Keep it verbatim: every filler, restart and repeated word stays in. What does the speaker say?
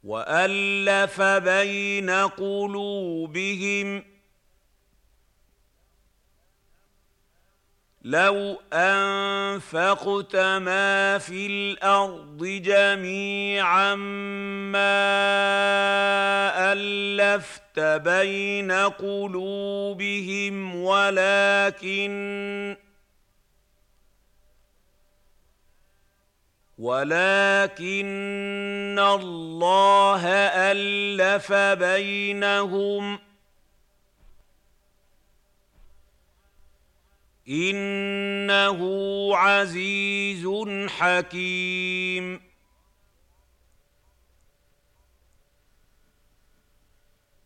وألف بين قلوبهم لو أنفقت ما في الأرض جميعا ما ألفت بين قلوبهم ولكن ولكن الله ألف بينهم إنه عزيز حكيم.